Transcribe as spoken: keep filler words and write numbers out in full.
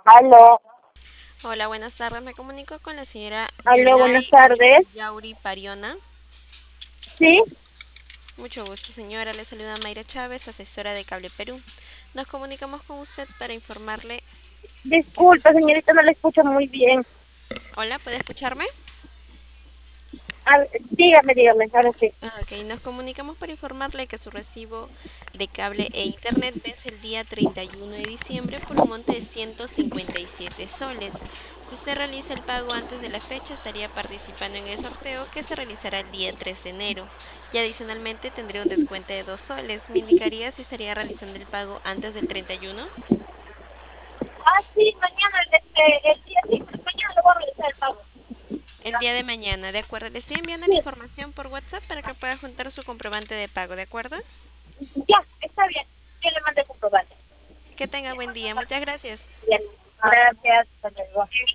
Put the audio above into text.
Aló, Hola, buenas tardes. Me comunico con la señora aló, buenas Yulay tardes. Yauri Pariona. Sí, Mucho gusto, señora. Le saluda Mayra Chávez, asesora de Cable Perú. Nos comunicamos con usted para informarle que su... disculpa, señorita, no la escucho muy bien. Hola, ¿puede escucharme? A ver, dígame, dígame, ahora sí. Ah, ok, nos comunicamos para informarle que su recibo de cable e internet vence el día treinta y uno de diciembre por un monte de ciento cincuenta y siete soles. Si usted realiza el pago antes de la fecha, estaría participando en el sorteo que se realizará el día tres de enero. Y adicionalmente tendría un descuento de dos soles. ¿Me indicaría si estaría realizando el pago antes del treinta y uno? Ah, sí, mañana, este, el día sí, mañana le voy a realizar el pago. El día de mañana, ¿de acuerdo? Le estoy enviando la Sí, información por WhatsApp para que pueda juntar su comprobante de pago, ¿de acuerdo? ya, está bien. Yo le mandé comprobante. Que tenga buen día. Muchas gracias. Bien, gracias, hasta luego.